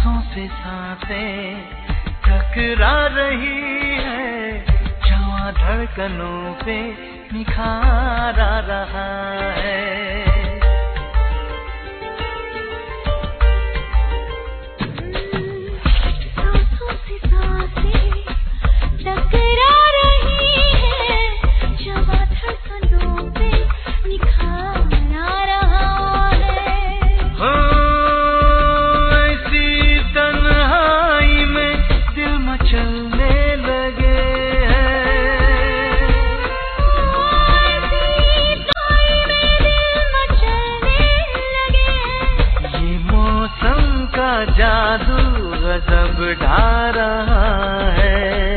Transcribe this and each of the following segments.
सांसों से सांसें टकरा रही है, जवां धड़कनों पे निखार आ रहा है। सांसों से सांसें टकरा रही है, जवां धड़कनों पे निखार आ रहा है। हो ऐसी तन्हाई में दिल मचलने लगे हैं, ऐसी तन्हाई में दिल मचलने लगे हैं। ये मौसम का जादू गजब ढा रहा है।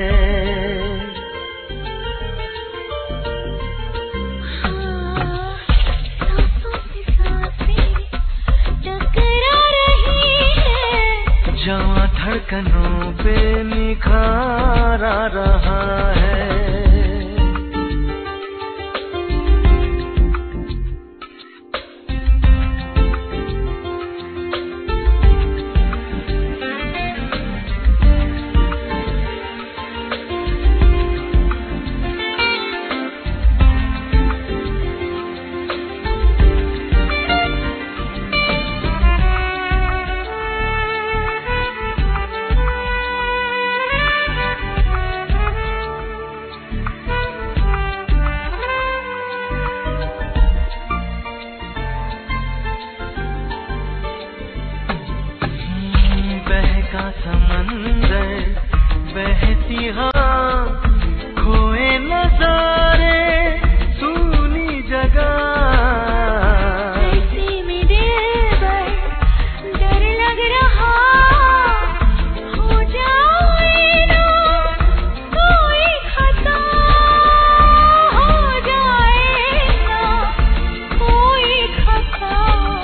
सांसों से सांसें टकरा रही है, जवां धड़कनों पे निखार आ रहा है। बहका समंदर बहती हाँ, खोए नजारे सूनी जगह। ऐसे में दिलबर डर लग रहा, हो जाए ना कोई खता, हो जाए ना कोई खता।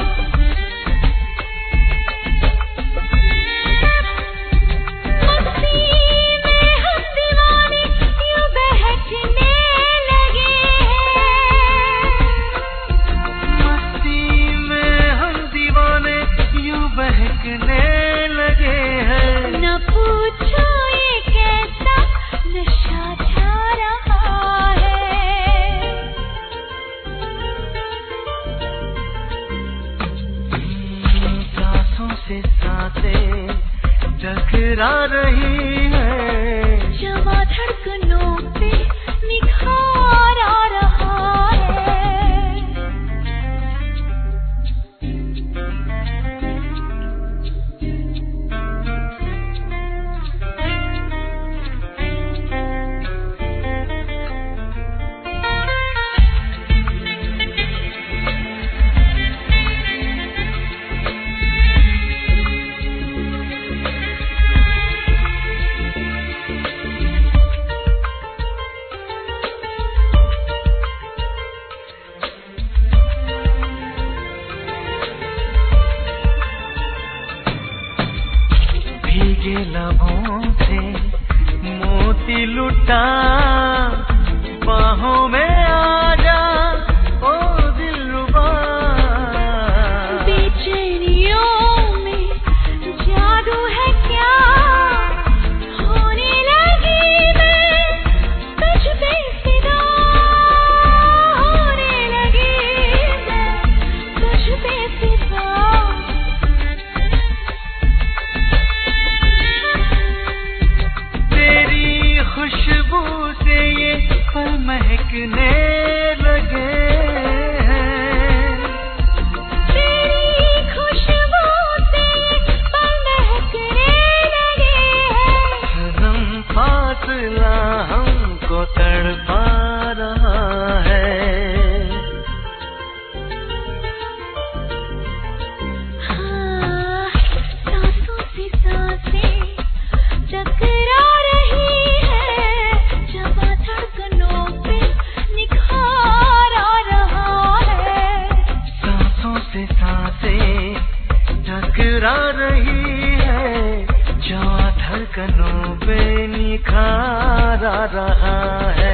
मस्ती में हम दीवाने यूं बहकने लगे हैं, मस्ती में हम दीवाने यूं बहकने लगे हैं। न पूछो ये कैसा नशा छा रहा है। सांसों से सांसें टकरा रही है, जवां धड़कनों पे निखार आ रहा है। भीगे लबों से मोती लुटा, बाहों में आजा ओ दिलरुबा। बेचैनियों में जादू है क्या, होने लगी मैं तुझ पे फिदा, होने लगी मैं तुझ पे फिदा। तेरी खुशबू से ये पल महकने लगे हैं, तेरी खुशबू से पल महकने लगे हैं। सनम फासला हमको तड़पा रहा है। हाँ, सांसों से सांसें टकरा रही है, जवां धड़कनों पे निखार आ रहा है। सांसों से सांसें टकरा रही है, जवां धड़कनों पे निखार आ रहा है।